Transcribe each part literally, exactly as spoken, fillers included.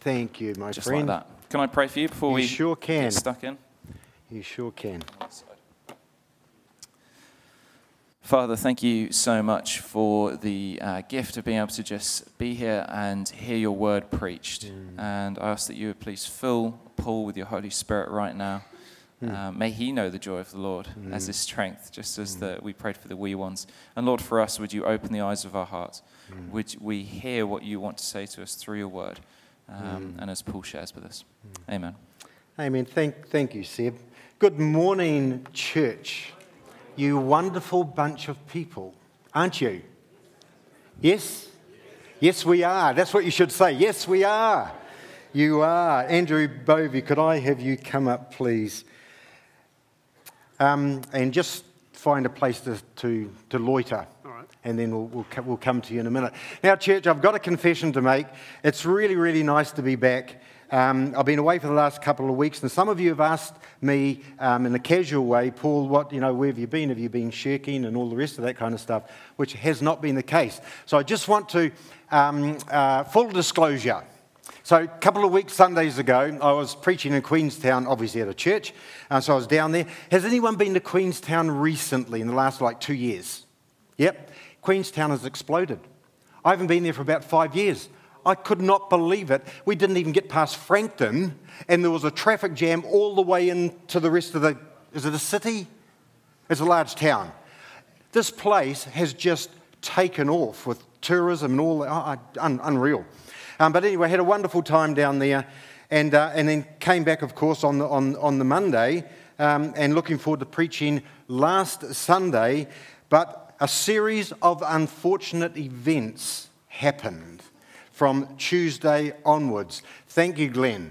Thank you, my Just friend. like that. Can I pray for you before You we sure can. get stuck in? You sure can. Father, thank you so much for the uh, gift of being able to just be here and hear your word preached. Mm. And I ask that you would please fill Paul with your Holy Spirit right now. Mm. Uh, may he know the joy of the Lord mm. as his strength, just as mm. the, we prayed for the wee ones. And Lord, for us, would you open the eyes of our hearts? Mm. Would we hear what you want to say to us through your word? Um, mm. And as Paul shares with us. Mm. Amen. Amen. Thank, thank you, Seb. Good morning, church. You wonderful bunch of people, aren't you? Yes? Yes, we are. That's what you should say. Yes, we are. You are. Andrew Bovey, could I have you come up, please? Um, and just find a place to, to, to loiter. All right. And then we'll, we'll, we'll come to you in a minute. Now, church, I've got a confession to make. It's really, really nice to be back. Um, I've been away for the last couple of weeks, and some of you have asked me um, in a casual way, Paul, what, you know, where have you been? Have you been shirking and all the rest of that kind of stuff, which has not been the case. So I just want to, um, uh, full disclosure. So a couple of weeks, Sundays ago, I was preaching in Queenstown, obviously at a church, uh, so I was down there. Has anyone been to Queenstown recently in the last, like, two years? Yep. Queenstown has exploded. I haven't been there for about five years. I could not believe it. We didn't even get past Frankton, and there was a traffic jam all the way into the rest of the, is it a city? It's a large town. This place has just taken off with tourism and all that. Oh, un- unreal. Um, but anyway, had a wonderful time down there, and uh, and then came back, of course, on the, on, on the Monday, um, and looking forward to preaching last Sunday. But a series of unfortunate events happened from Tuesday onwards. Thank you, Glenn.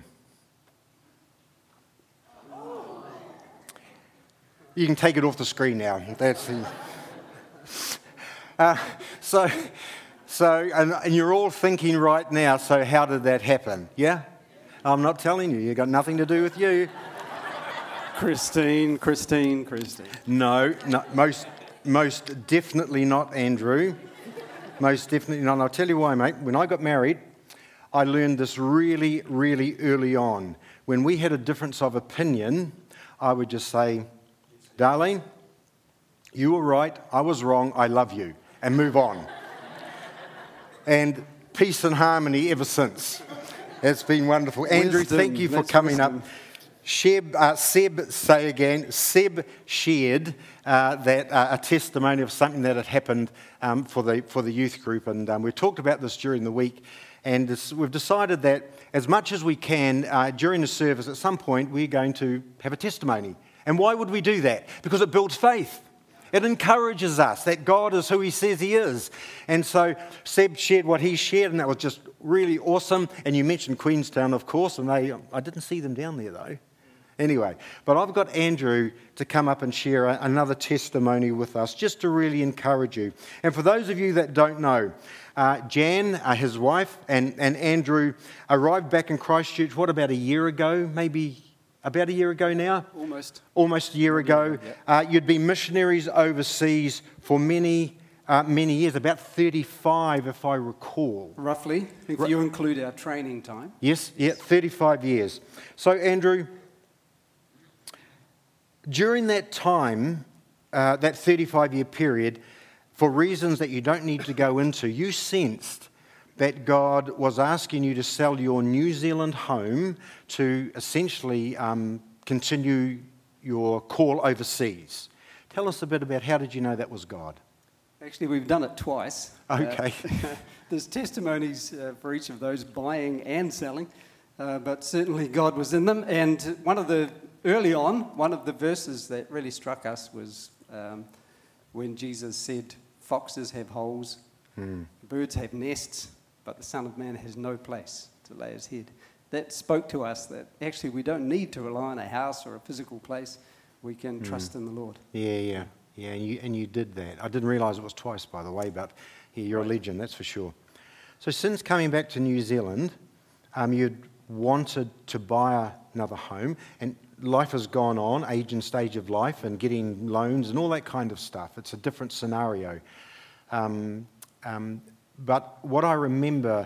You can take it off the screen now. That's the... Uh, so, so, and, and you're all thinking right now, so how did that happen? Yeah? I'm not telling you. You've got nothing to do with you. Christine, Christine, Christine. No, no most, most definitely not Andrew. Most definitely not. And I'll tell you why, mate. When I got married, I learned this really, really early on. When we had a difference of opinion, I would just say, darling, you were right, I was wrong, I love you, and move on. And peace and harmony ever since. It's been wonderful. Andrew, Wisdom. thank you for That's coming wisdom. up. Sheb, uh, Seb, say again, Seb shared uh, that uh, a testimony of something that had happened um, for the for the youth group, and um, we talked about this during the week, and this, we've decided that as much as we can uh, during the service, at some point we're going to have a testimony. And why would we do that? Because it builds faith. It encourages us that God is who he says he is. And so Seb shared what he shared, and that was just really awesome. And you mentioned Queenstown, of course, and they I didn't see them down there though. Anyway, but I've got Andrew to come up and share a, another testimony with us, just to really encourage you. And for those of you that don't know, uh, Jan, uh, his wife, and, and Andrew arrived back in Christchurch, what, about a year ago? Maybe about a year ago now? Almost. Almost a year ago. Yeah. Uh, you'd been missionaries overseas for many, uh, many years, about thirty-five if I recall. Roughly, if Ru- you include our training time. Yes, yeah, thirty-five years. So, Andrew, during that time, uh, that thirty-five-year period, for reasons that you don't need to go into, you sensed that God was asking you to sell your New Zealand home to essentially um, continue your call overseas. Tell us a bit about how did you know that was God? Actually, we've done it twice. Okay. Uh, there's testimonies uh, for each of those, buying and selling, uh, but certainly God was in them. And one of the Early on, one of the verses that really struck us was um, when Jesus said, foxes have holes, mm. birds have nests, but the Son of Man has no place to lay his head. That spoke to us that actually we don't need to rely on a house or a physical place. We can mm. trust in the Lord. Yeah, yeah, yeah, and you, and you did that. I didn't realise it was twice, by the way, but yeah, you're a legend, that's for sure. So since coming back to New Zealand, um, you'd wanted to buy another home, and life has gone on, age and stage of life, and getting loans and all that kind of stuff. It's a different scenario. Um, um, but what I remember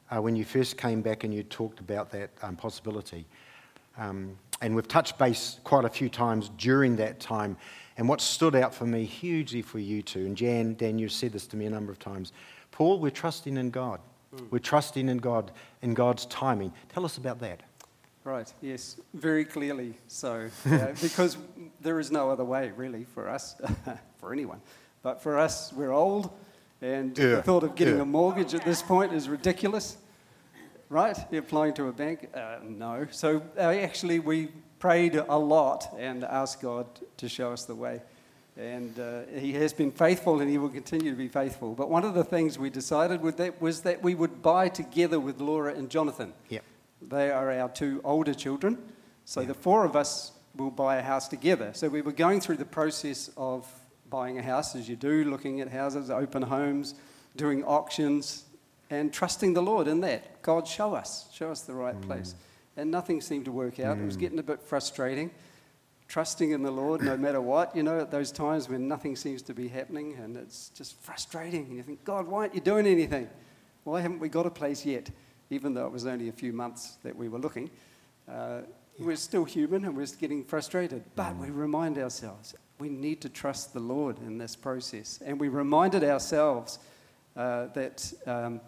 uh, when you first came back and you talked about that um, possibility. Um, and we've touched base quite a few times during that time. And what stood out for me hugely for you two, and Jan, Dan, you've said this to me a number of times, Paul, we're trusting in God. Mm. We're trusting in God, in God's timing. Tell us about that. Right, yes, very clearly so. uh, because there is no other way, really, for us, for anyone. But for us, we're old, and yeah. the thought of getting yeah. a mortgage at this point is ridiculous. Right? You're applying to a bank? Uh, no. So uh, actually, we prayed a lot and asked God to show us the way. And uh, he has been faithful, and he will continue to be faithful. But one of the things we decided with that was that we would buy together with Laura and Jonathan. Yep. They are our two older children. So yep. the four of us will buy a house together. So we were going through the process of buying a house, as you do, looking at houses, open homes, doing auctions, and trusting the Lord in that. God, show us. Show us the right mm. place. And nothing seemed to work out. Mm. It was getting a bit frustrating. Trusting in the Lord no matter what, you know, at those times when nothing seems to be happening and it's just frustrating. And you think, God, why aren't you doing anything? Why haven't we got a place yet? Even though it was only a few months that we were looking. Uh, we're still human and we're getting frustrated. But we remind ourselves, we need to trust the Lord in this process. And we reminded ourselves uh, that um,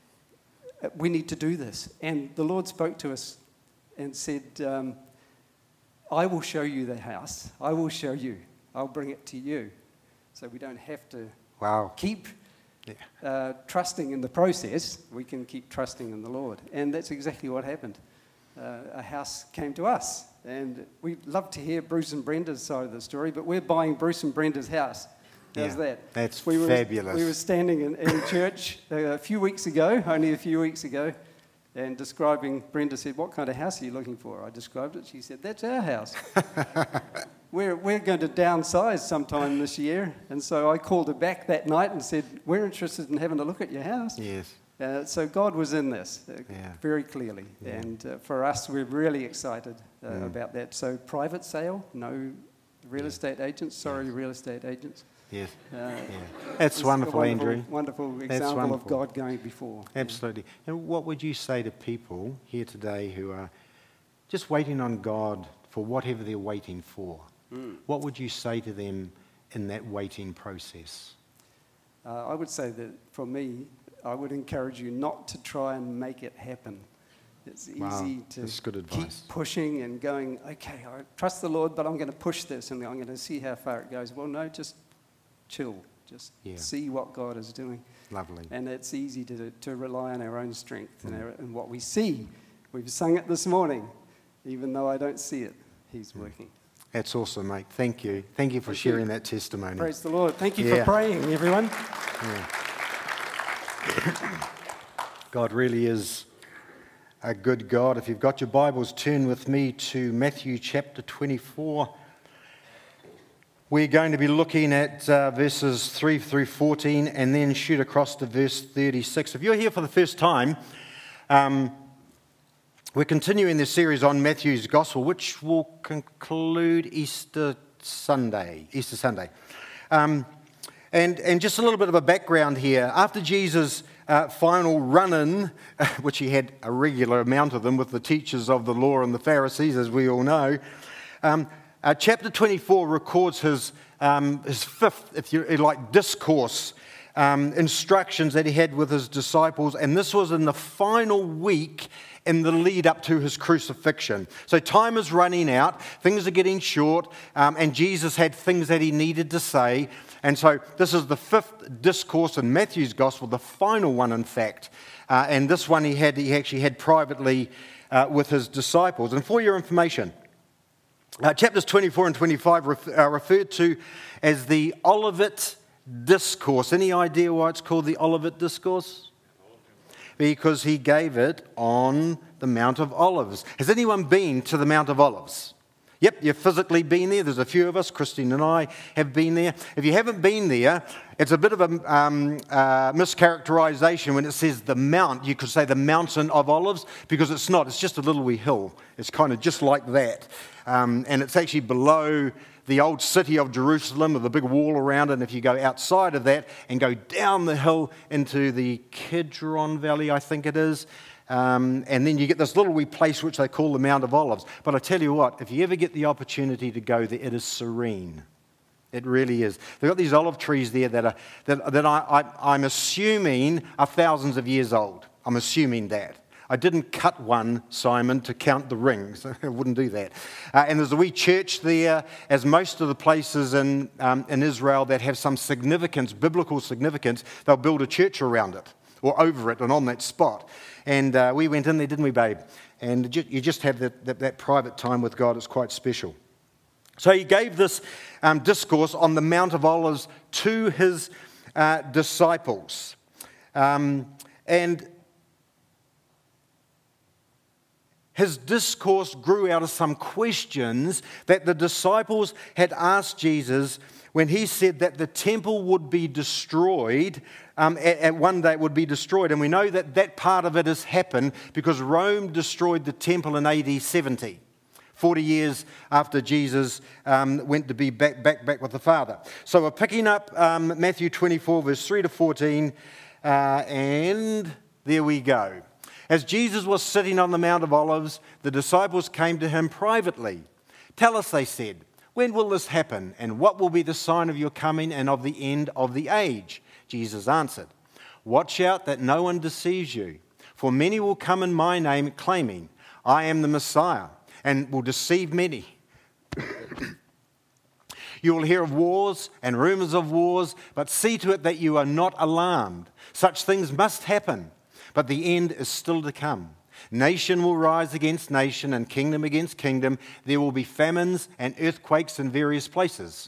we need to do this. And the Lord spoke to us and said, um, I will show you the house. I will show you. I'll bring it to you. So we don't have to wow. keep yeah. uh, trusting in the process. We can keep trusting in the Lord. And that's exactly what happened. Uh, a house came to us. And we'd love to hear Bruce and Brenda's side of the story, but we're buying Bruce and Brenda's house. How's yeah, that? That's we were, fabulous. We were standing in, in church a few weeks ago, only a few weeks ago, and describing, Brenda said, what kind of house are you looking for? I described it. She said, that's our house. we're, we're going to downsize sometime this year. And so I called her back that night and said, we're interested in having a look at your house. Yes. Uh, so God was in this uh, yeah. very clearly. Yeah. And uh, for us, we're really excited uh, yeah. about that. So private sale, no real yeah. estate agents. Sorry, yes. real estate agents. Yes. Uh, yeah. That's wonderful, wonderful, Andrew. Wonderful example That's wonderful. of God going before. Absolutely. And what would you say to people here today who are just waiting on God for whatever they're waiting for? Mm. What would you say to them in that waiting process? Uh, I would say that for me, I would encourage you not to try and make it happen. It's easy wow, to that's good advice. keep pushing and going, okay, I trust the Lord, but I'm going to push this and I'm going to see how far it goes. Well, no, just chill. Just yeah. see what God is doing. Lovely. And it's easy to to rely on our own strength mm. and, our, and what we see. We've sung it this morning. Even though I don't see it, He's mm. working. That's awesome, mate. Thank you. Thank you for Thank sharing you. that testimony. Praise the Lord. Thank you yeah. for praying, everyone. Yeah. God really is a good God. If you've got your Bibles, turn with me to Matthew chapter twenty-four. We're going to be looking at uh, verses three through fourteen and then shoot across to verse thirty-six. If you're here for the first time, um, we're continuing this series on Matthew's Gospel, which will conclude Easter Sunday. Easter Sunday. Um, and, and just a little bit of a background here. After Jesus' uh, final run-in, which he had a regular amount of them with the teachers of the law and the Pharisees, as we all know, um, Uh, chapter twenty-four records his, um, his fifth, if you like, discourse, um, instructions that he had with his disciples, and this was in the final week in the lead up to his crucifixion. So time is running out, things are getting short, um, and Jesus had things that he needed to say, and so this is the fifth discourse in Matthew's Gospel, the final one, in fact, uh, and this one he had he actually had privately uh, with his disciples. And for your information, Uh, chapters twenty-four and twenty-five ref- are referred to as the Olivet Discourse. Any idea why it's called the Olivet Discourse? Because he gave it on the Mount of Olives. Has anyone been to the Mount of Olives? Yep, you've physically been there. There's a few of us, Christine and I, have been there. If you haven't been there, it's a bit of a um, uh, mischaracterization when it says the mount. You could say the mountain of Olives, because it's not. It's just a little wee hill. It's kind of just like that. Um, and it's actually below the old city of Jerusalem with a big wall around it. And if you go outside of that and go down the hill into the Kidron Valley, I think it is, Um, and then you get this little wee place which they call the Mount of Olives. But I tell you what, if you ever get the opportunity to go there, it is serene. It really is. They've got these olive trees there that are that, that I, I, I'm assuming are thousands of years old. I'm assuming that. I didn't cut one, Simon, to count the rings. I wouldn't do that. Uh, and there's a wee church there, as most of the places in, um, in Israel that have some significance, biblical significance, they'll build a church around it or over it and on that spot. And uh, we went in there, didn't we, babe? And you just have that, that, that private time with God. It's quite special. So he gave this um, discourse on the Mount of Olives to his uh, disciples. Um, and his discourse grew out of some questions that the disciples had asked Jesus when he said that the temple would be destroyed, um, at, at one day it would be destroyed. And we know that that part of it has happened because Rome destroyed the temple in A D seventy, forty years after Jesus um, went to be back, back, back with the Father. So we're picking up um, Matthew twenty-four, verse three to fourteen, uh, and there we go. As Jesus was sitting on the Mount of Olives, the disciples came to him privately. "Tell us," they said, "when will this happen, and what will be the sign of your coming and of the end of the age?" Jesus answered, "Watch out that no one deceives you, for many will come in my name claiming, 'I am the Messiah,' and will deceive many. You will hear of wars and rumors of wars, but see to it that you are not alarmed. Such things must happen, but the end is still to come. Nation will rise against nation and kingdom against kingdom. There will be famines and earthquakes in various places.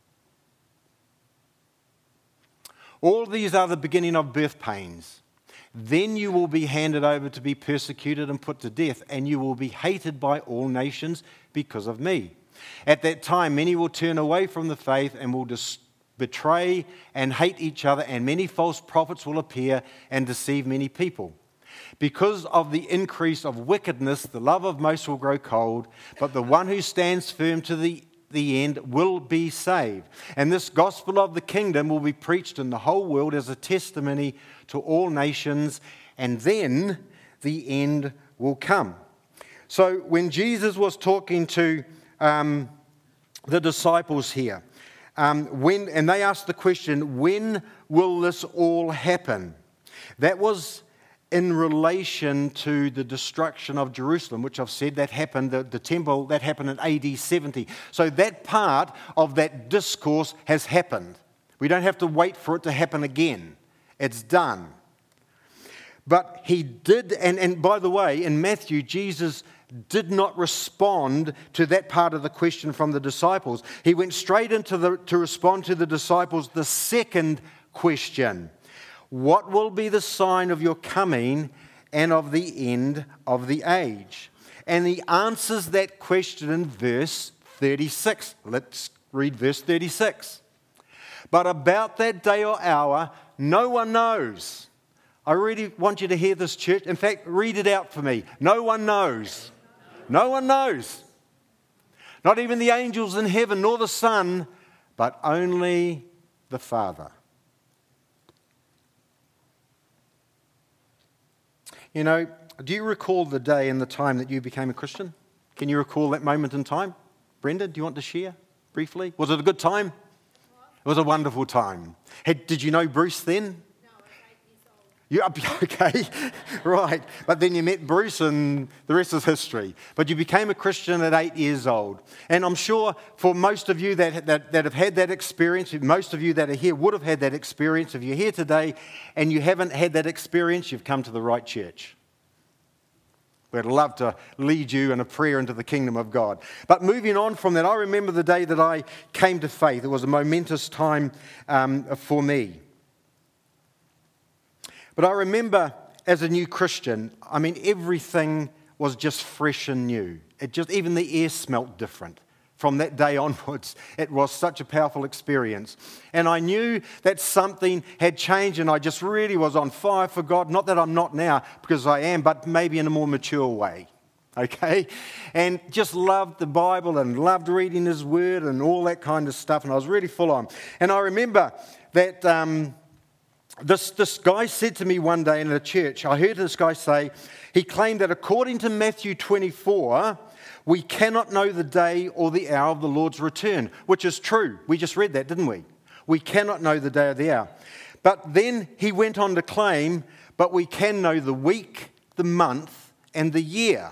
All these are the beginning of birth pains. Then you will be handed over to be persecuted and put to death, and you will be hated by all nations because of me. At that time, many will turn away from the faith and will dis- betray and hate each other, and many false prophets will appear and deceive many people. Because of the increase of wickedness, the love of most will grow cold, but the one who stands firm to the, the end will be saved. And this gospel of the kingdom will be preached in the whole world as a testimony to all nations, and then the end will come." So when Jesus was talking to um, the disciples here, um, when and they asked the question, when will this all happen? That was in relation to the destruction of Jerusalem, which I've said that happened, the, the temple, that happened in A D seventy. So that part of that discourse has happened. We don't have to wait for it to happen again. It's done. But he did, and, and by the way, in Matthew, Jesus did not respond to that part of the question from the disciples. He went straight into the to respond to the disciples the second question. What will be the sign of your coming and of the end of the age? And he answers that question in verse thirty-six. Let's read verse thirty-six. "But about that day or hour, no one knows." I really want you to hear this, church. In fact, read it out for me. No one knows. No one knows. Not even the angels in heaven, nor the Son, but only the Father. You know, do you recall the day and the time that you became a Christian? Can you recall that moment in time? Brenda, do you want to share briefly? Was it a good time? It was a wonderful time. Hey, did you know Bruce then? You okay, right. But then you met Bruce and the rest is history. But you became a Christian at eight years old. And I'm sure for most of you that, that, that have had that experience, most of you that are here would have had that experience. If you're here today and you haven't had that experience, you've come to the right church. We'd love to lead you in a prayer into the kingdom of God. But moving on from that, I remember the day that I came to faith. It was a momentous time um, for me. But I remember as a new Christian, I mean, everything was just fresh and new. It just, even the air smelt different. from that day onwards. It was such a powerful experience. And I knew that something had changed, and I just really was on fire for God. Not that I'm not now, because I am, but maybe in a more mature way. Okay? And just loved the Bible and loved reading His Word and all that kind of stuff. And I was really full on. And I remember that um, this, this guy said to me one day in a church, I heard this guy say, he claimed that according to Matthew twenty-four, we cannot know the day or the hour of the Lord's return, which is true. We just read that, didn't we? We cannot know the day or the hour. But then he went on to claim, but we can know the week, the month, and the year.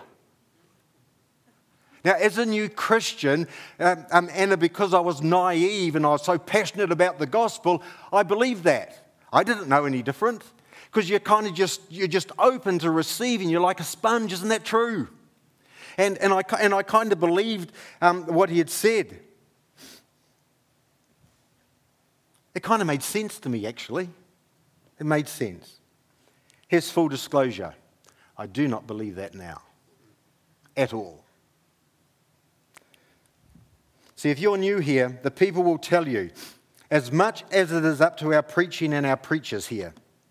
Now, as a new Christian, um, um, Anna, because I was naive and I was so passionate about the gospel, I believed that. I didn't know any different, because you're kind of just, you're just open to receiving. You're like a sponge, isn't that true? And, and, I, and I kind of believed um, what he had said. It kind of made sense to me, actually. It made sense. Here's full disclosure. I do not believe that now. At all. See, if you're new here, the people will tell you, as much as it is up to our preaching and our preachers here,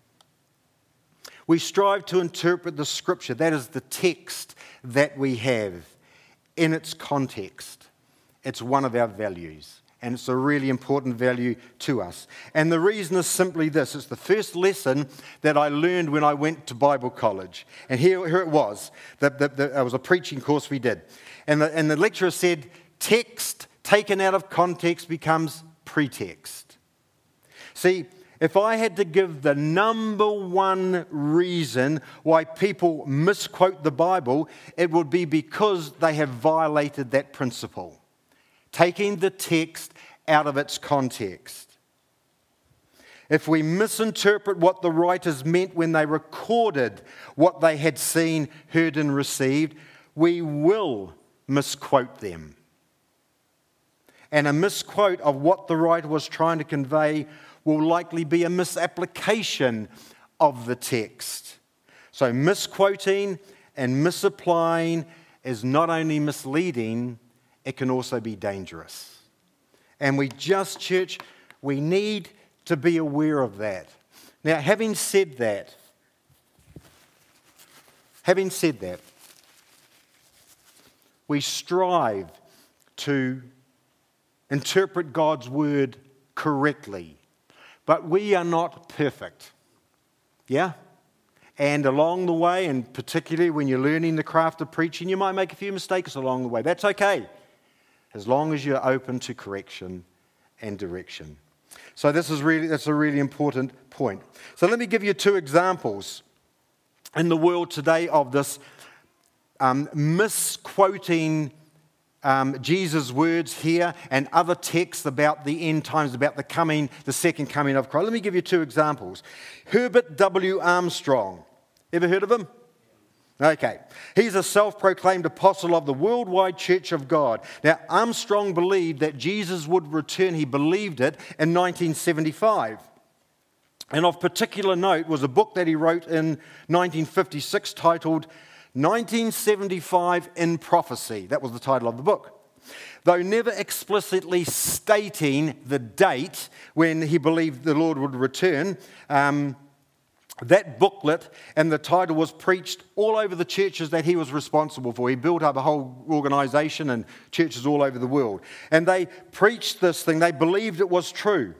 we strive to interpret the Scripture, that is the text that we have, in its context. It's one of our values, and it's a really important value to us. And the reason is simply this. It's the first lesson that I learned when I went to Bible college. And here, here it was. The, the, the, it was a preaching course we did. And the, and the lecturer said, text taken out of context becomes pretext. See, if I had to give the number one reason why people misquote the Bible, it would be because they have violated that principle, taking the text out of its context. If we misinterpret what the writers meant when they recorded what they had seen, heard, and received, we will misquote them. And a misquote of what the writer was trying to convey will likely be a misapplication of the text. So misquoting and misapplying is not only misleading, it can also be dangerous. And we just, church, we need to be aware of that. Now, having said that, having said that, we strive to interpret God's word correctly. But we are not perfect. Yeah? And along the way, and particularly when you're learning the craft of preaching, you might make a few mistakes along the way. That's okay, as long as you're open to correction and direction. So this is really, that's a really important point. So let me give you two examples in the world today of this um, misquoting Um, Jesus' words here and other texts about the end times, about the coming, the second coming of Christ. Let me give you two examples. Herbert W. Armstrong. Ever heard of him? Okay. He's a self-proclaimed apostle of the worldwide Church of God. Now, Armstrong believed that Jesus would return. He believed it in nineteen seventy-five. And of particular note was a book that he wrote in nineteen fifty-six titled nineteen seventy-five in Prophecy. That was the title of the book. Though never explicitly stating the date when he believed the Lord would return, um, that booklet and the title was preached all over the churches that he was responsible for. He built up a whole organization and churches all over the world. And they preached this thing. They believed it was true.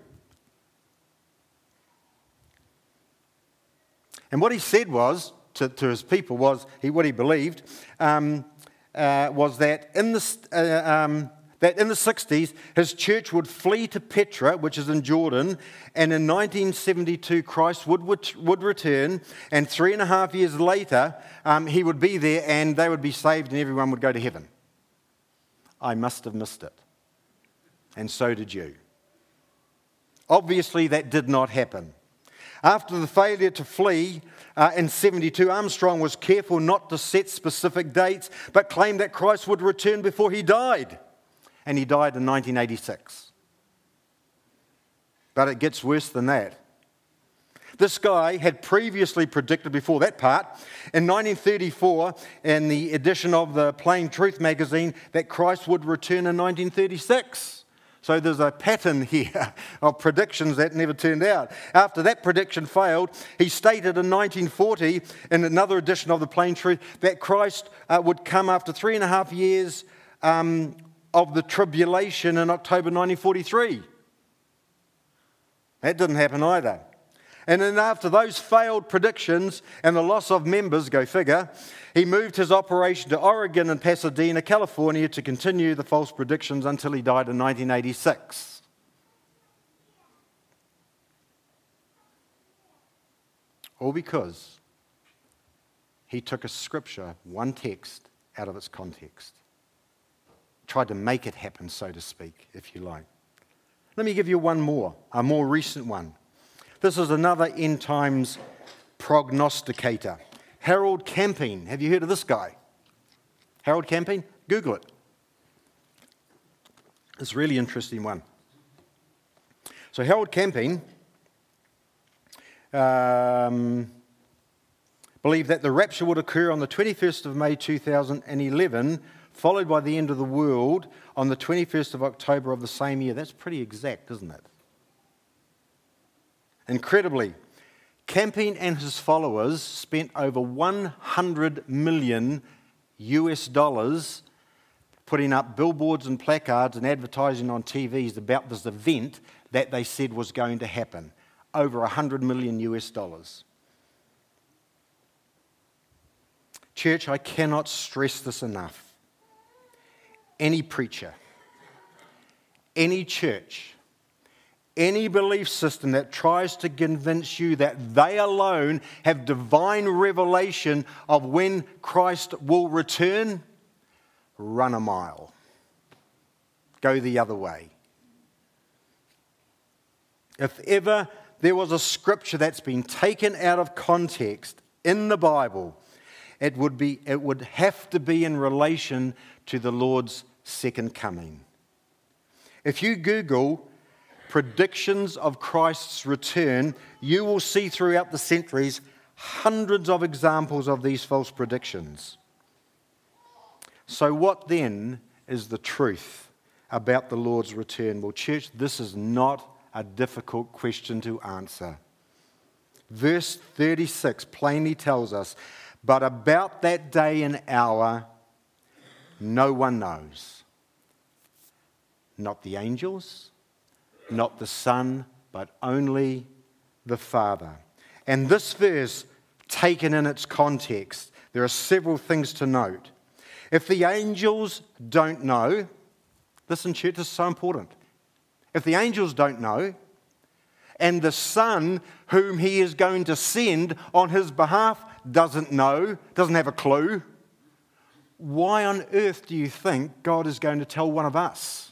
And what he said was, To, to his people was, he, what he believed, um, uh, was that in, the, uh, um, that in the sixties, his church would flee to Petra, which is in Jordan, and in nineteen seventy-two, Christ would, would, would return, and three and a half years later, um, he would be there, and they would be saved, and everyone would go to heaven. I must have missed it. And so did you. Obviously, that did not happen. After the failure to flee uh, in seventy-two, Armstrong was careful not to set specific dates, but claimed that Christ would return before he died. And he died in nineteen eighty-six. But it gets worse than that. This guy had previously predicted before that part, in nineteen thirty-four, in the edition of the Plain Truth magazine, that Christ would return in nineteen thirty-six. So there's a pattern here of predictions that never turned out. After that prediction failed, he stated in nineteen forty, in another edition of the Plain Truth, that Christ uh, would come after three and a half years um, of the tribulation in October nineteen forty-three. That didn't happen either. And then after those failed predictions and the loss of members, go figure, he moved his operation to Oregon and Pasadena, California, to continue the false predictions until he died in nineteen eighty-six. All because he took a scripture, one text, out of its context. Tried to make it happen, so to speak, if you like. Let me give you one more, a more recent one. This is another end times prognosticator. Harold Camping. Have you heard of this guy? Harold Camping? Google it. It's a really interesting one. So Harold Camping um, believed that the rapture would occur on the twenty-first of May two thousand eleven, followed by the end of the world on the twenty-first of October of the same year. That's pretty exact, isn't it? Incredibly, Camping and his followers spent over one hundred million U S dollars putting up billboards and placards and advertising on T Vs about this event that they said was going to happen. Over one hundred million U S dollars. Church, I cannot stress this enough. Any preacher, any church, any belief system that tries to convince you that they alone have divine revelation of when Christ will return, run a mile. Go the other way. If ever there was a scripture that's been taken out of context in the Bible, it would be, it would have to be in relation to the Lord's second coming. If you Google predictions of Christ's return, you will see throughout the centuries hundreds of examples of these false predictions. So what then is the truth about the Lord's return? Well, church, this is not a difficult question to answer. Verse thirty-six plainly tells us, "But about that day and hour, no one knows. Not the angels, not the Son, but only the Father." And this verse, taken in its context, there are several things to note. If the angels don't know, listen, church, this is so important. If the angels don't know, and the Son whom he is going to send on his behalf doesn't know, doesn't have a clue, why on earth do you think God is going to tell one of us?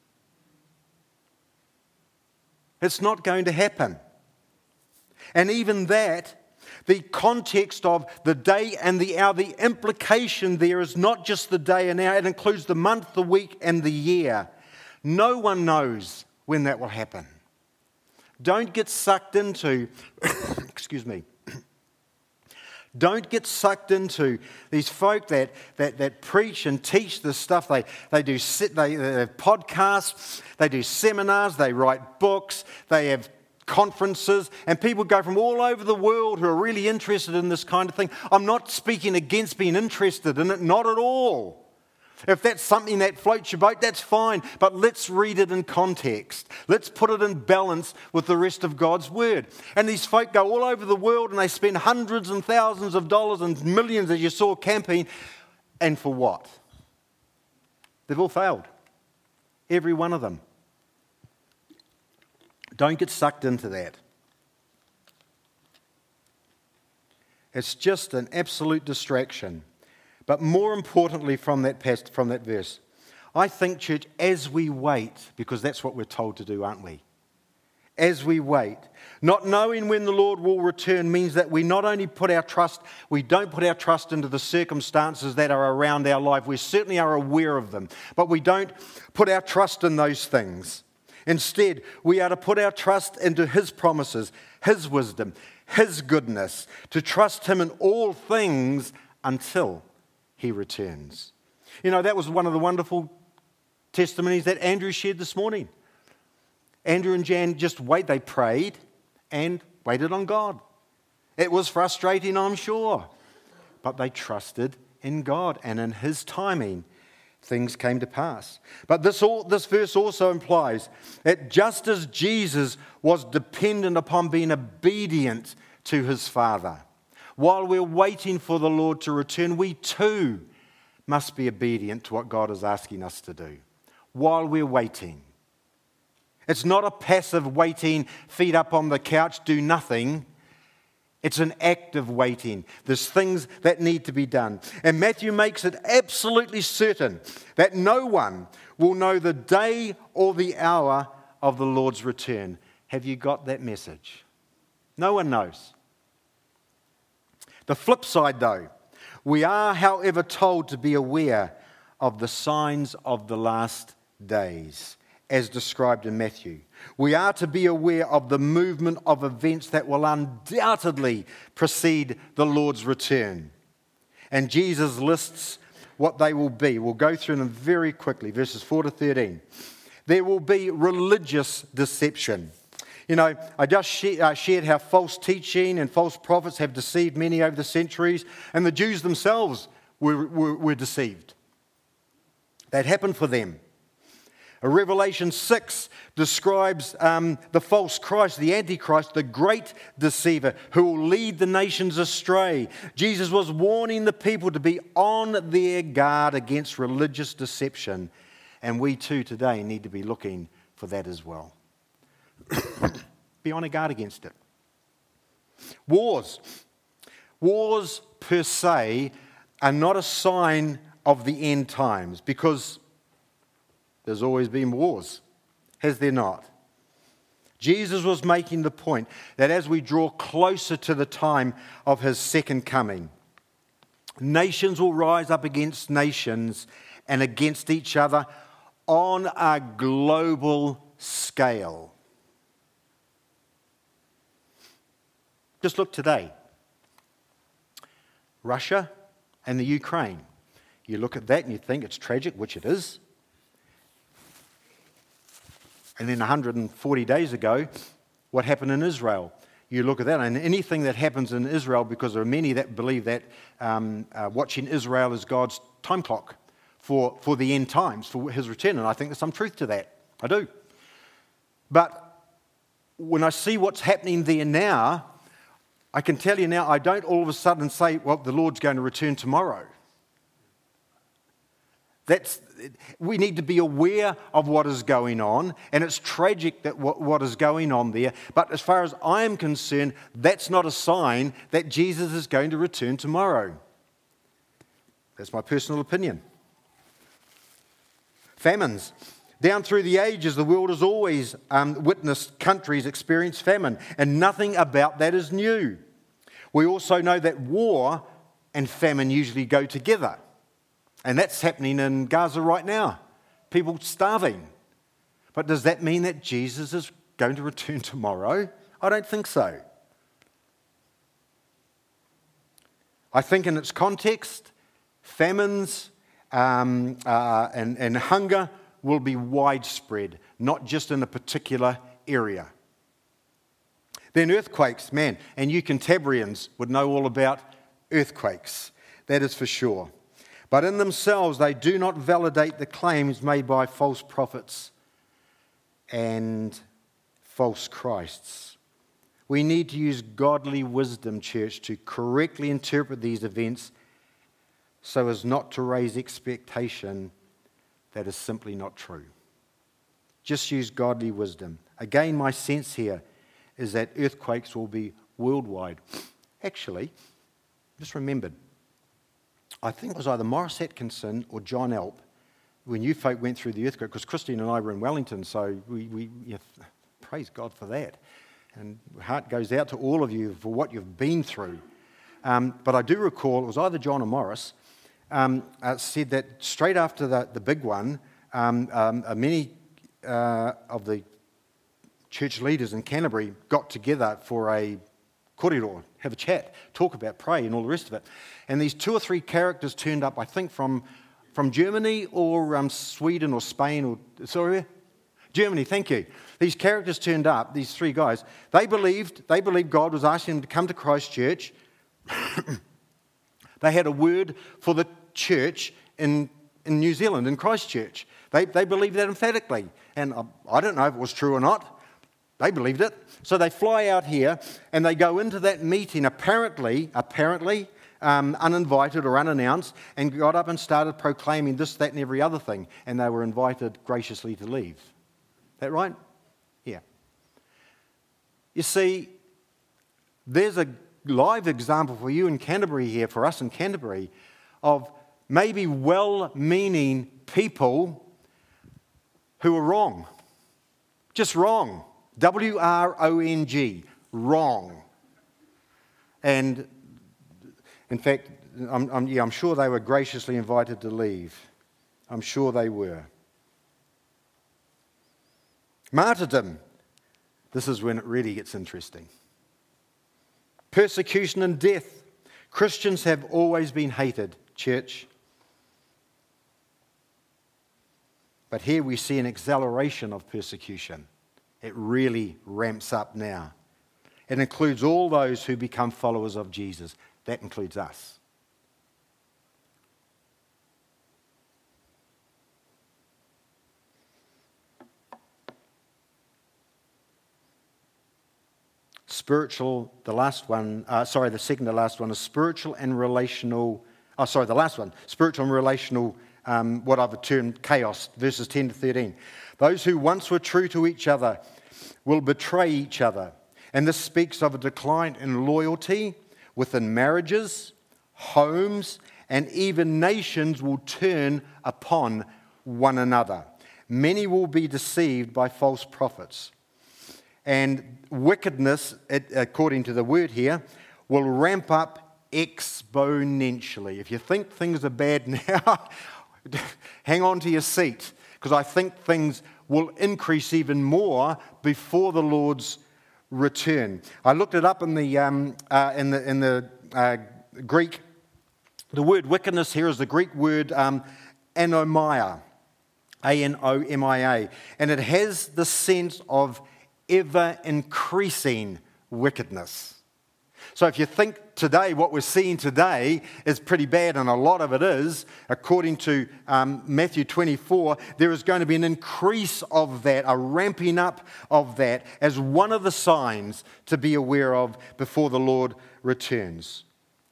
It's not going to happen. And even that, the context of the day and the hour, the implication there is not just the day and hour, it includes the month, the week, and the year. No one knows when that will happen. Don't get sucked into, excuse me, don't get sucked into these folk that, that, that preach and teach this stuff. They, they do they, they have podcasts, they do seminars, they write books, they have conferences, and people go from all over the world who are really interested in this kind of thing. I'm not speaking against being interested in it, not at all. If that's something that floats your boat, that's fine, but let's read it in context. Let's put it in balance with the rest of God's Word. And these folk go all over the world and they spend hundreds and thousands of dollars and millions, as you saw, camping. And for what? They've all failed. Every one of them. Don't get sucked into that. It's just an absolute distraction. But more importantly from that past, from that verse, I think, church, as we wait, because that's what we're told to do, aren't we? As we wait, not knowing when the Lord will return means that we not only put our trust, we don't put our trust into the circumstances that are around our life. We certainly are aware of them, but we don't put our trust in those things. Instead, we are to put our trust into His promises, His wisdom, His goodness, to trust Him in all things until He returns. You know, that was one of the wonderful testimonies that Andrew shared this morning. Andrew and Jan just wait, they prayed and waited on God. It was frustrating, I'm sure, but they trusted in God, and in His timing, things came to pass. But this, all, this verse also implies that just as Jesus was dependent upon being obedient to His Father, while we're waiting for the Lord to return, we too must be obedient to what God is asking us to do while we're waiting. It's not a passive waiting, feet up on the couch, do nothing. It's an active waiting. There's things that need to be done. And Matthew makes it absolutely certain that no one will know the day or the hour of the Lord's return. Have you got that message? No one knows. The flip side, though, we are, however, told to be aware of the signs of the last days, as described in Matthew. We are to be aware of the movement of events that will undoubtedly precede the Lord's return. And Jesus lists what they will be. We'll go through them very quickly, verses four to thirteen. There will be religious deception. You know, I just shared how false teaching and false prophets have deceived many over the centuries, and the Jews themselves were, were, were deceived. That happened for them. Revelation six describes um, the false Christ, the Antichrist, the great deceiver who will lead the nations astray. Jesus was warning the people to be on their guard against religious deception, and we too today need to be looking for that as well. Be on a guard against it. Wars. Wars per se are not a sign of the end times, because there's always been wars, has there not? Jesus was making the point that as we draw closer to the time of His second coming, nations will rise up against nations and against each other on a global scale. Just look today. Russia and the Ukraine. You look at that and you think it's tragic, which it is. And then one hundred forty days ago, what happened in Israel? You look at that, and anything that happens in Israel, because there are many that believe that um, uh, watching Israel is God's time clock for, for the end times, for His return, and I think there's some truth to that. I do. But when I see what's happening there now, I can tell you now, I don't all of a sudden say, well, the Lord's going to return tomorrow. That's, we need to be aware of what is going on, and it's tragic that what, what is going on there. But as far as I am concerned, that's not a sign that Jesus is going to return tomorrow. That's my personal opinion. Famines. Down through the ages, the world has always um, witnessed countries experience famine, and nothing about that is new. We also know that war and famine usually go together. And that's happening in Gaza right now. People starving. But does that mean that Jesus is going to return tomorrow? I don't think so. I think in its context, famines um, uh, and, and hunger will be widespread, not just in a particular area. Then earthquakes, man, and you Cantabrians would know all about earthquakes. That is for sure. But in themselves, they do not validate the claims made by false prophets and false Christs. We need to use godly wisdom, church, to correctly interpret these events so as not to raise expectation that is simply not true. Just use godly wisdom. Again, my sense here is that earthquakes will be worldwide. Actually, just remembered, I think it was either Morris Atkinson or John Elp when you folk went through the earthquake, because Christine and I were in Wellington, so we, we yeah, praise God for that. And heart goes out to all of you for what you've been through. Um, but I do recall, it was either John or Morris, um, uh, said that straight after the, the big one, um, um, uh, many uh, of the church leaders in Canterbury got together for a korero, have a chat, talk about, pray, and all the rest of it. And these two or three characters turned up, I think, from, from Germany or um, Sweden or Spain or, sorry, Germany, thank you. These characters turned up, these three guys. They believed, they believed God was asking them to come to Christchurch. They had a word for the church in, in New Zealand, in Christchurch. They, they believed that emphatically. And I, I don't know if it was true or not. They believed it. So they fly out here and they go into that meeting, apparently, apparently, um, uninvited or unannounced, and got up and started proclaiming this, that, and every other thing. And they were invited graciously to leave. That right? Yeah. You see, there's a live example for you in Canterbury here, for us in Canterbury, of maybe well-meaning people who are wrong. Just wrong. W R O N G. Wrong. And in fact, I'm, I'm, yeah, I'm sure they were graciously invited to leave. I'm sure they were. Martyrdom. This is when it really gets interesting. Persecution and death. Christians have always been hated, church. But here we see an acceleration of persecution. It really ramps up now. It includes all those who become followers of Jesus. That includes us. Spiritual, the last one, uh, sorry, the second to last one is spiritual and relational, oh, sorry, the last one, spiritual and relational, um, what I've termed chaos, verses ten to thirteen. Those who once were true to each other will betray each other. And this speaks of a decline in loyalty within marriages, homes, and even nations will turn upon one another. Many will be deceived by false prophets. And wickedness, according to the word here, will ramp up exponentially. If you think things are bad now, hang on to your seat, because I think things will increase even more before the Lord's return. I looked it up in the um, uh, in the in the uh, Greek. The word wickedness here is the Greek word um, anomia, A N O M I A, and it has the sense of ever-increasing wickedness. So if you think today, what we're seeing today is pretty bad, and a lot of it is, according to um, Matthew twenty-four, there is going to be an increase of that, a ramping up of that, as one of the signs to be aware of before the Lord returns.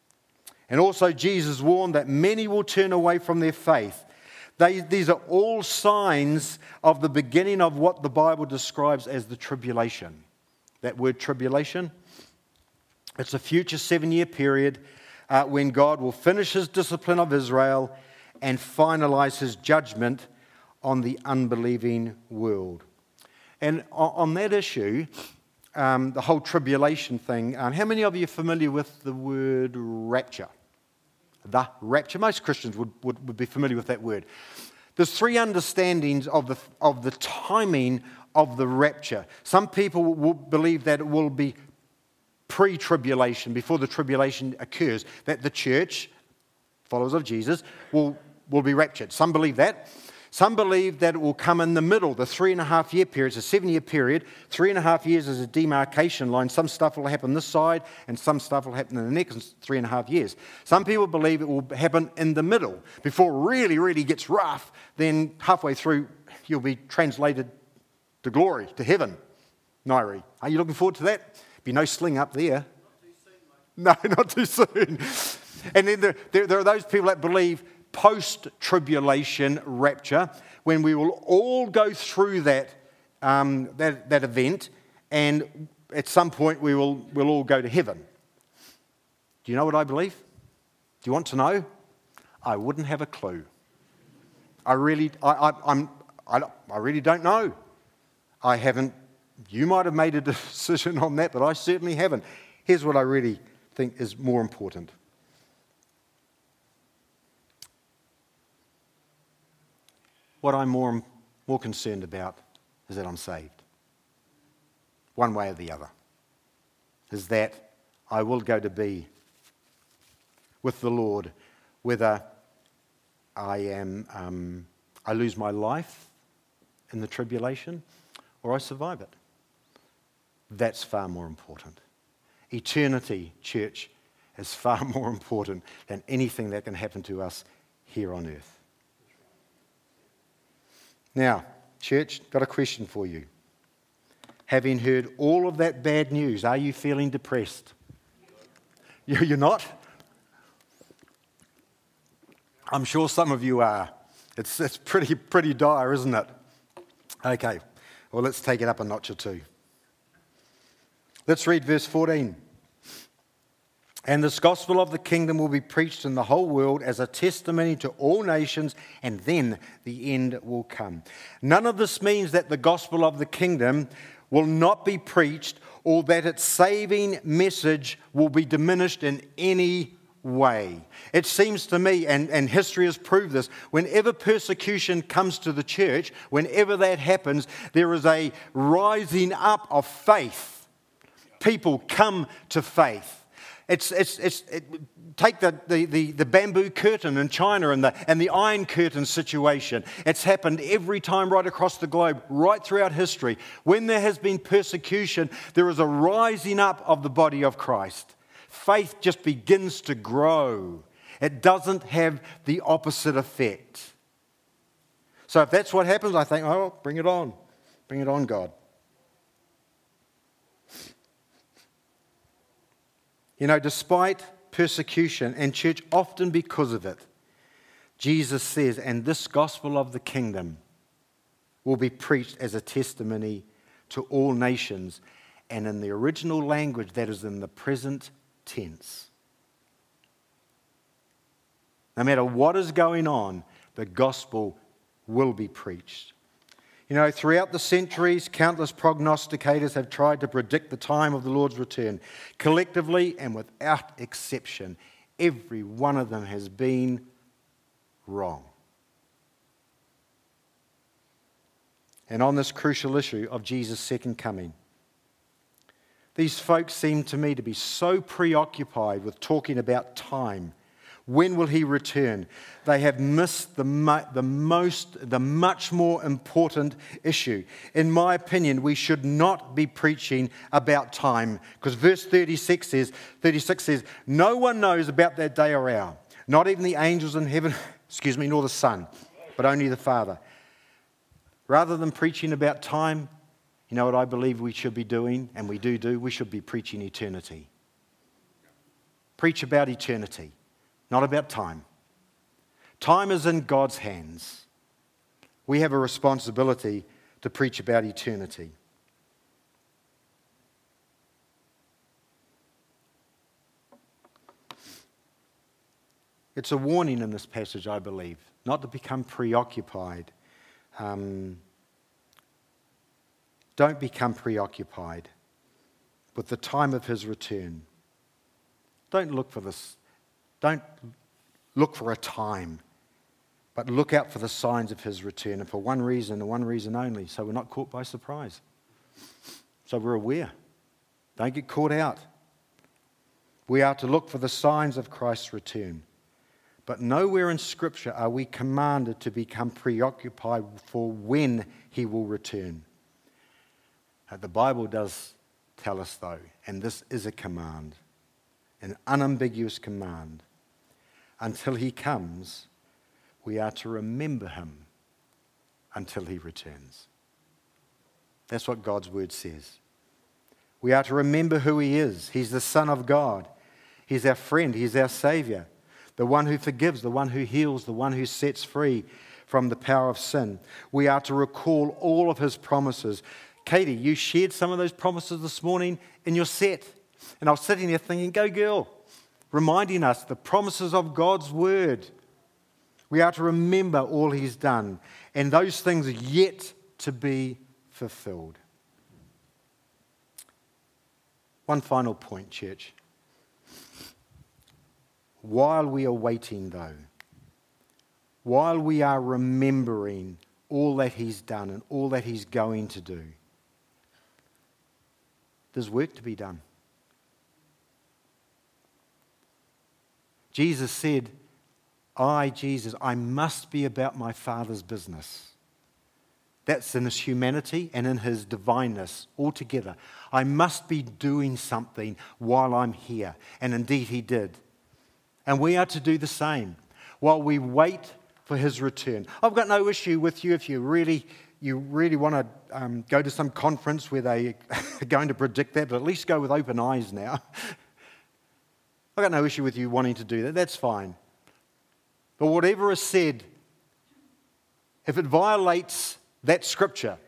And also Jesus warned that many will turn away from their faith. They, these are all signs of the beginning of what the Bible describes as the tribulation. That word tribulation, it's a future seven-year period uh, when God will finish his discipline of Israel and finalize his judgment on the unbelieving world. And on, on that issue, um, the whole tribulation thing, um, how many of you are familiar with the word rapture? The rapture. Most Christians would, would, would be familiar with that word. There's three understandings of the, of the timing of the rapture. Some people will believe that it will be pre-tribulation, before the tribulation occurs, that the church, followers of Jesus, will, will be raptured. Some believe that. Some believe that it will come in the middle, the three and a half year period. It's a seven-year period. Three and a half years is a demarcation line. Some stuff will happen this side, and some stuff will happen in the next three and a half years. Some people believe it will happen in the middle. Before it really, really gets rough, then halfway through, you'll be translated to glory, to heaven. Nairi, are you looking forward to that? Be no sling up there. Not too soon, mate. No, not too soon. And then there, there, there are those people that believe post-tribulation rapture, when we will all go through that, um, that, that event, and at some point we will we'll all go to heaven. Do you know what I believe? Do you want to know? I wouldn't have a clue. I really, I, I, I'm, I, I really don't know. I haven't. You might have made a decision on that, but I certainly haven't. Here's what I really think is more important. What I'm more, more concerned about is that I'm saved. one way or the other, is that I will go to be with the Lord, whether I am um, I lose my life in the tribulation or I survive it. That's far more important. Eternity, church, is far more important than anything that can happen to us here on earth. Now, church, got a question for you. Having heard all of that bad news, are you feeling depressed? You're not? I'm sure some of you are. It's, it's pretty, pretty dire, isn't it? Okay, well, let's take it up a notch or two. Let's read verse fourteen. And this gospel of the kingdom will be preached in the whole world as a testimony to all nations, and then the end will come. None of this means that the gospel of the kingdom will not be preached or that its saving message will be diminished in any way. It seems to me, and, and history has proved this, whenever persecution comes to the church, whenever that happens, there is a rising up of faith. People come to faith. It's, it's, it's, it, take the, the, the, the bamboo curtain in China and the, and the iron curtain situation. It's happened every time right across the globe, right throughout history. When there has been persecution, there is a rising up of the body of Christ. Faith just begins to grow. It doesn't have the opposite effect. So if that's what happens, I think, oh, bring it on. Bring it on, God. You know, despite persecution, and church, often because of it, Jesus says, and this gospel of the kingdom will be preached as a testimony to all nations. And in the original language, that is in the present tense. No matter what is going on, the gospel will be preached. You know, throughout the centuries, countless prognosticators have tried to predict the time of the Lord's return. Collectively and without exception, every one of them has been wrong. And on this crucial issue of Jesus' second coming, these folks seem to me to be so preoccupied with talking about time. When will he return? They have missed the, mu- the most, the much more important issue. In my opinion, we should not be preaching about time, because verse thirty-six says, thirty-six says, no one knows about that day or hour, not even the angels in heaven, excuse me, nor the Son, but only the Father. Rather than preaching about time, you know what I believe we should be doing, and we do do, we should be preaching eternity. Preach about eternity. Not about time. Time is in God's hands. We have a responsibility to preach about eternity. It's a warning in this passage, I believe, not to become preoccupied. Um, don't become preoccupied with the time of his return. Don't look for this. Don't look for a time, but look out for the signs of his return, and for one reason and one reason only, so we're not caught by surprise. So we're aware. Don't get caught out. We are to look for the signs of Christ's return. But nowhere in Scripture are we commanded to become preoccupied for when he will return. Uh, the Bible does tell us, though, and this is a command, an unambiguous command. Until he comes, we are to remember him until he returns. That's what God's word says. We are to remember who he is. He's the Son of God. He's our friend. He's our Savior. The one who forgives, the one who heals, the one who sets free from the power of sin. We are to recall all of his promises. Katie, you shared some of those promises this morning in your set. And I was sitting there thinking, go girl. Reminding us the promises of God's word. We are to remember all he's done, and those things are yet to be fulfilled. One final point, church. While we are waiting, though, while we are remembering all that he's done and all that he's going to do, there's work to be done. Jesus said, I, Jesus, I must be about my Father's business. That's in his humanity and in his divineness altogether. I must be doing something while I'm here. And indeed he did. And we are to do the same while we wait for his return. I've got no issue with you if you really, you really want to um, go to some conference where they are going to predict that, but at least go with open eyes now. I've got no issue with you wanting to do that. That's fine. But whatever is said, if it violates that scripture,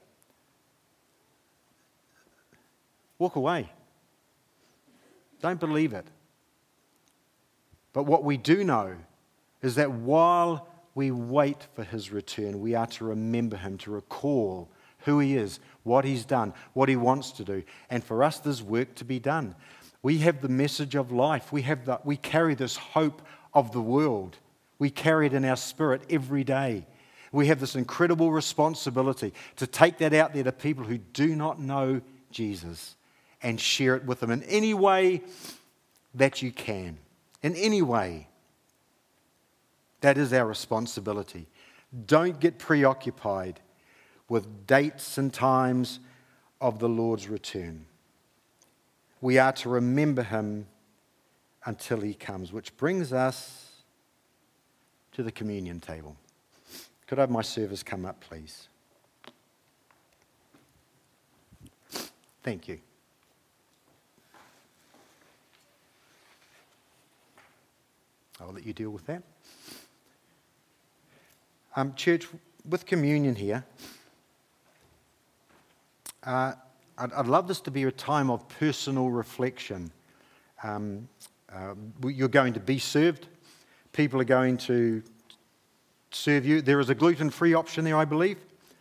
walk away. Don't believe it. But what we do know is that while we wait for his return, we are to remember him, to recall who he is, what he's done, what he wants to do. And for us, there's work to be done. We have the message of life. We have the, we carry this hope of the world. We carry it in our spirit every day. We have this incredible responsibility to take that out there to people who do not know Jesus and share it with them in any way that you can. In any way. That is our responsibility. Don't get preoccupied with dates and times of the Lord's return. We are to remember him until he comes, which brings us to the communion table. Could I have my servers come up, please? Thank you. I'll let you deal with that. Um, church, with communion here, uh, I'd, I'd love this to be a time of personal reflection. Um, uh, you're going to be served. People are going to serve you. There is a gluten-free option there, I believe.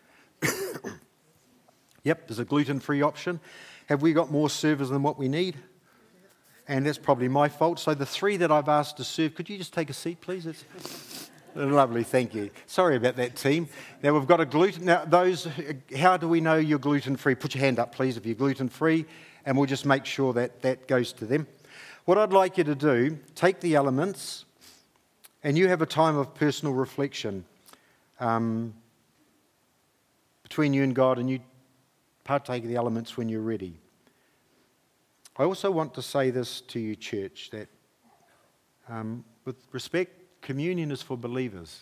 Yep, there's a gluten-free option. Have we got more servers than what we need? And that's probably my fault. So the three that I've asked to serve, could you just take a seat, please? It's lovely, thank you. Sorry about that, team. Now we've got a gluten. Now those, how do we know you're gluten-free? Put your hand up, please, if you're gluten-free, and we'll just make sure that that goes to them. What I'd like you to do, take the elements, and you have a time of personal reflection um, between you and God, and you partake of the elements when you're ready. I also want to say this to you, church, that um, with respect, communion is for believers.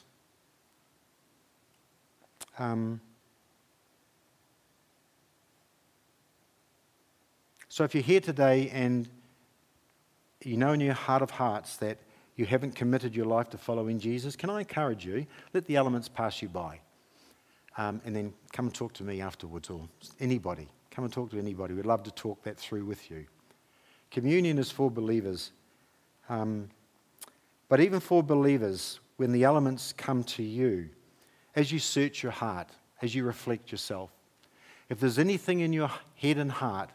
Um, so if you're here today and you know in your heart of hearts that you haven't committed your life to following Jesus, can I encourage you, let the elements pass you by. Um, and then come and talk to me afterwards, or anybody. Come and talk to anybody. We'd love to talk that through with you. Communion is for believers. Um, but even for believers, when the elements come to you, as you search your heart, as you reflect yourself, if there's anything in your head and heart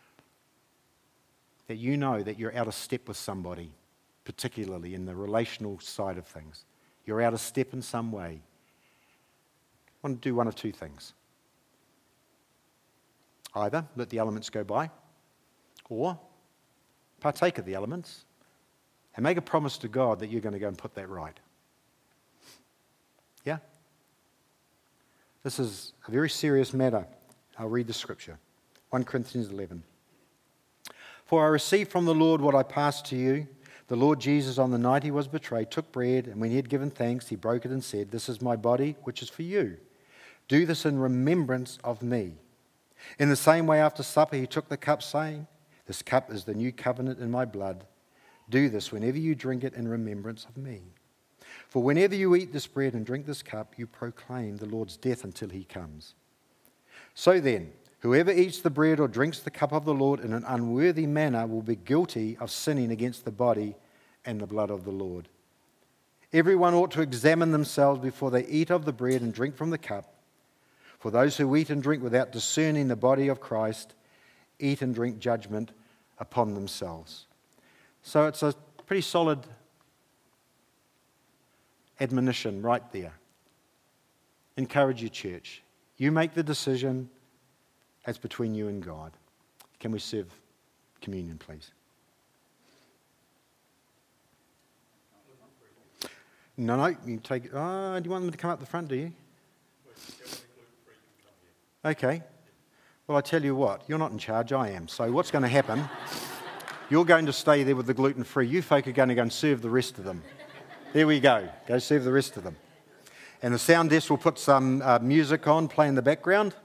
that you know that you're out of step with somebody, particularly in the relational side of things, you're out of step in some way, I want to do one of two things. Either let the elements go by, or partake of the elements and make a promise to God that you're going to go and put that right. Yeah? This is a very serious matter. I'll read the scripture. First Corinthians eleven. For I received from the Lord what I passed to you. The Lord Jesus, on the night he was betrayed, took bread, and when he had given thanks, he broke it and said, "This is my body, which is for you. Do this in remembrance of me." In the same way, after supper, he took the cup, saying, "This cup is the new covenant in my blood. Do this whenever you drink it in remembrance of me. For whenever you eat this bread and drink this cup, you proclaim the Lord's death until he comes. So then, whoever eats the bread or drinks the cup of the Lord in an unworthy manner will be guilty of sinning against the body and the blood of the Lord. Everyone ought to examine themselves before they eat of the bread and drink from the cup. For those who eat and drink without discerning the body of Christ eat and drink judgment upon themselves." So it's a pretty solid admonition right there. Encourage your church. You make the decision. It's between you and God. Can we serve communion, please. No, no, you take it. Oh, do you want them to come up the front, do you? Okay. Well, I tell you what, you're not in charge, I am. So what's going to happen, you're going to stay there with the gluten-free. You folk are going to go and serve the rest of them. There we go. Go serve the rest of them. And the sound desk will put some uh, music on, play in the background.